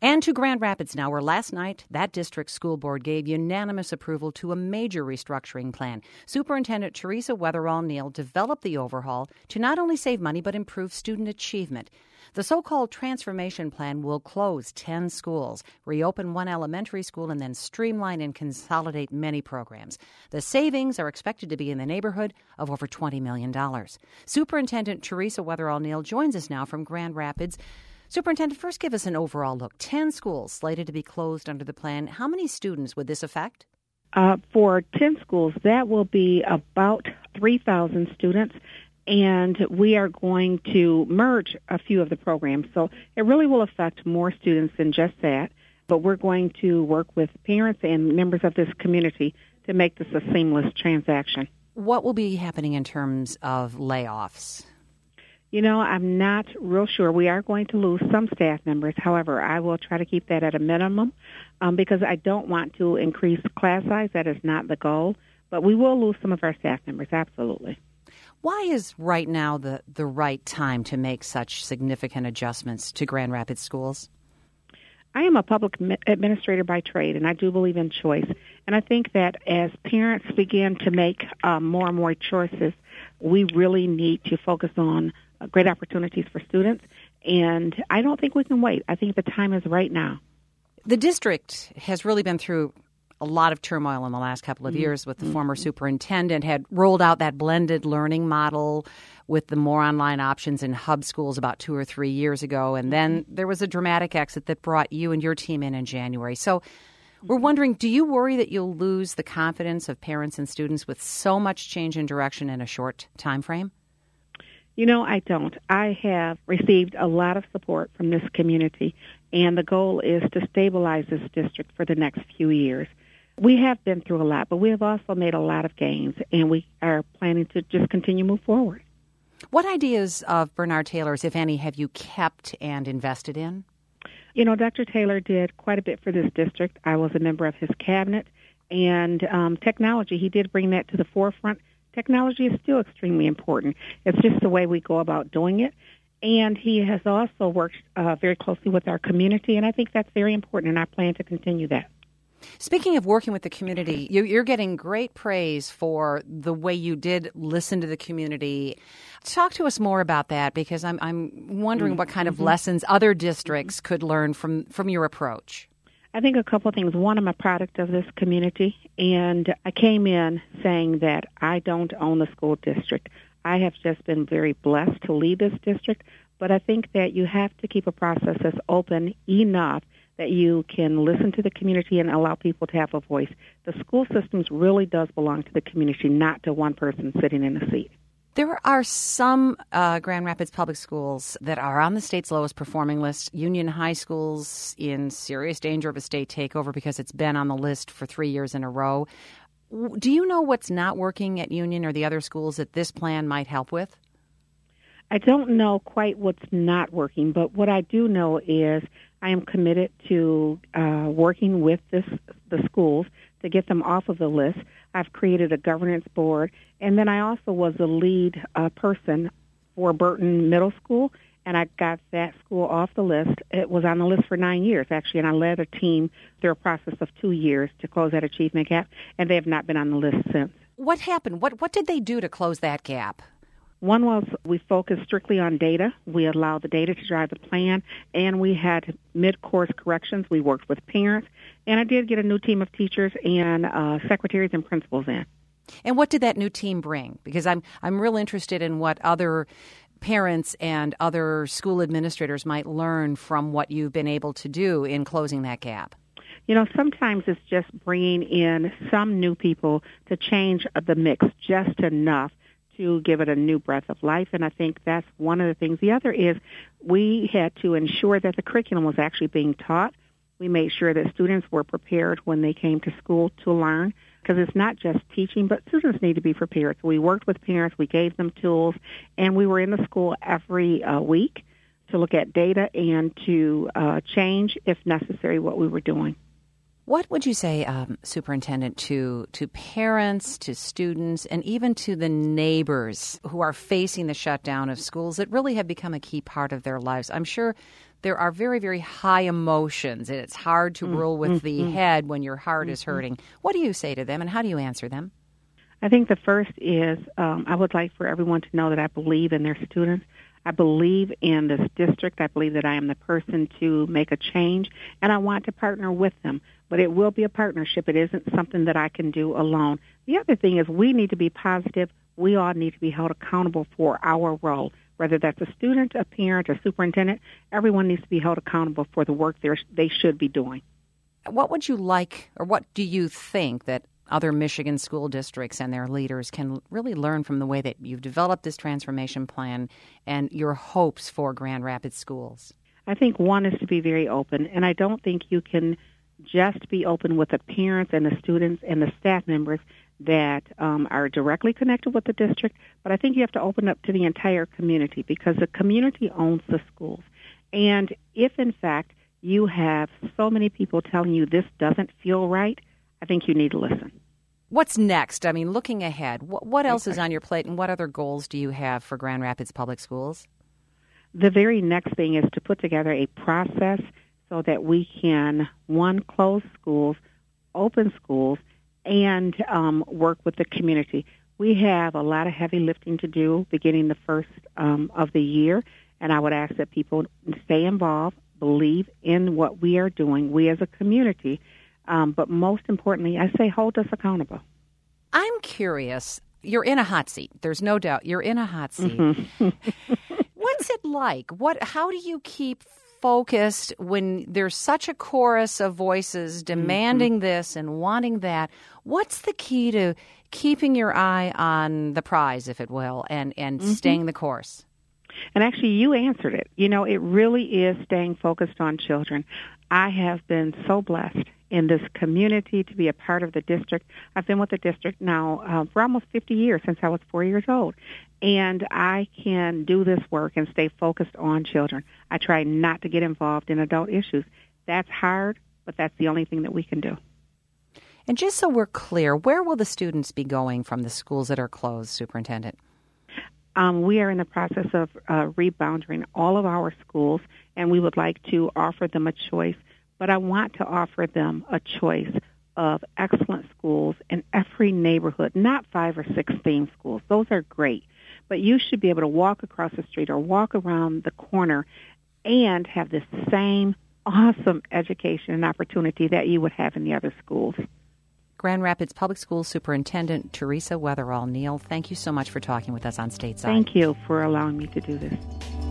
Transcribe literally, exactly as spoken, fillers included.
And to Grand Rapids now, where last night that district school board gave unanimous approval to a major restructuring plan. Superintendent Teresa Weatherall-Neal developed the overhaul to not only save money but improve student achievement. The so-called transformation plan will close ten schools, reopen one elementary school, and then streamline and consolidate many programs. The savings are expected to be in the neighborhood of over twenty million dollars. Superintendent Teresa Weatherall-Neal joins us now from Grand Rapids. Superintendent, first give us an overall look. Ten schools slated to be closed under the plan. How many students would this affect? Uh, for ten schools, that will be about three thousand students. And we are going to merge a few of the programs. So it really will affect more students than just that. But we're going to work with parents and members of this community to make this a seamless transaction. What will be happening in terms of layoffs? You know, I'm not real sure. We are going to lose some staff members. However, I will try to keep that at a minimum um, because I don't want to increase class size. That is not the goal. But we will lose some of our staff members, absolutely. Why is right now the, the right time to make such significant adjustments to Grand Rapids schools? I am a public administrator by trade, and I do believe in choice. And I think that as parents begin to make um, more and more choices, we really need to focus on uh, great opportunities for students. And I don't think we can wait. I think the time is right now. The district has really been through a lot of turmoil in the last couple of years with the mm-hmm. former superintendent, had rolled out that blended learning model with the more online options in hub schools about two or three years ago. And then there was a dramatic exit that brought you and your team in in January. So we're wondering, do you worry that you'll lose the confidence of parents and students with so much change in direction in a short time frame? You know, I don't. I have received a lot of support from this community, and the goal is to stabilize this district for the next few years. We have been through a lot, but we have also made a lot of gains, and we are planning to just continue to move forward. What ideas of Bernard Taylor's, if any, have you kept and invested in? You know, Doctor Taylor did quite a bit for this district. I was a member of his cabinet, and um, technology, he did bring that to the forefront. Technology is still extremely important. It's just the way we go about doing it. And he has also worked uh, very closely with our community, and I think that's very important, and I plan to continue that. Speaking of working with the community, you're getting great praise for the way you did listen to the community. Talk to us more about that, because I'm I'm wondering mm-hmm. what kind of lessons other districts could learn from, from your approach. I think a couple of things. One, I'm a product of this community, and I came in saying that I don't own the school district. I have just been very blessed to lead this district, but I think that you have to keep a process that's open enough that you can listen to the community and allow people to have a voice. The school systems really does belong to the community, not to one person sitting in a seat. There are some uh, Grand Rapids public schools that are on the state's lowest performing list. Union High School's in serious danger of a state takeover because it's been on the list for three years in a row. Do you know what's not working at Union or the other schools that this plan might help with? I don't know quite what's not working, but what I do know is I am committed to uh, working with this, the schools to get them off of the list. I've created a governance board, and then I also was the lead uh, person for Burton Middle School, and I got that school off the list. It was on the list for nine years, actually, and I led a team through a process of two years to close that achievement gap, and they have not been on the list since. What happened? What What did they do to close that gap? One was we focused strictly on data. We allowed the data to drive the plan, and we had mid-course corrections. We worked with parents, and I did get a new team of teachers and uh, secretaries and principals in. And what did that new team bring? Because I'm I'm real interested in what other parents and other school administrators might learn from what you've been able to do in closing that gap. You know, sometimes it's just bringing in some new people to change the mix just enough to give it a new breath of life, and I think that's one of the things. The other is we had to ensure that the curriculum was actually being taught. We made sure that students were prepared when they came to school to learn, because it's not just teaching, but students need to be prepared. So we worked with parents, we gave them tools, and we were in the school every uh, week to look at data and to uh, change, if necessary, what we were doing. What would you say, um, Superintendent, to to parents, to students, and even to the neighbors who are facing the shutdown of schools that really have become a key part of their lives? I'm sure there are very, very high emotions, and it's hard to mm, rule with mm, the mm, head when your heart mm, is hurting. What do you say to them, and how do you answer them? I think the first is um, I would like for everyone to know that I believe in their students. I believe in this district. I believe that I am the person to make a change, and I want to partner with them. But it will be a partnership. It isn't something that I can do alone. The other thing is we need to be positive. We all need to be held accountable for our role, whether that's a student, a parent, a superintendent. Everyone needs to be held accountable for the work they should be doing. What would you like, or what do you think that other Michigan school districts and their leaders can really learn from the way that you've developed this transformation plan and your hopes for Grand Rapids schools? I think one is to be very open, and I don't think you can just be open with the parents and the students and the staff members that um, are directly connected with the district, but I think you have to open up to the entire community because the community owns the schools. And if, in fact, you have so many people telling you this doesn't feel right, I think you need to listen. What's next? I mean, looking ahead, what, what else is on your plate, and what other goals do you have for Grand Rapids Public Schools? The very next thing is to put together a process so that we can, one, close schools, open schools, and um, work with the community. We have a lot of heavy lifting to do beginning the first um, of the year, and I would ask that people stay involved, believe in what we are doing, we as a community, um, but most importantly, I say hold us accountable. I'm curious. You're in a hot seat. There's no doubt. You're in a hot seat. Mm-hmm. What's it like? What? How do you keep focused when there's such a chorus of voices demanding mm-hmm. this and wanting that? What's the key to keeping your eye on the prize, if it will, and, and mm-hmm. staying the course? And actually, you answered it. You know, it really is staying focused on children. I have been so blessed in this community to be a part of the district. I've been with the district now uh, for almost fifty years, since I was four years old. And I can do this work and stay focused on children. I try not to get involved in adult issues. That's hard, but that's the only thing that we can do. And just so we're clear, where will the students be going from the schools that are closed, Superintendent? Um, we are in the process of uh, rebounding all of our schools, and we would like to offer them a choice. But I want to offer them a choice of excellent schools in every neighborhood, not five or six theme schools. Those are great. But you should be able to walk across the street or walk around the corner and have the same awesome education and opportunity that you would have in the other schools. Grand Rapids Public Schools Superintendent Teresa Weatherall. Neal, thank you so much for talking with us on Stateside. Thank you for allowing me to do this.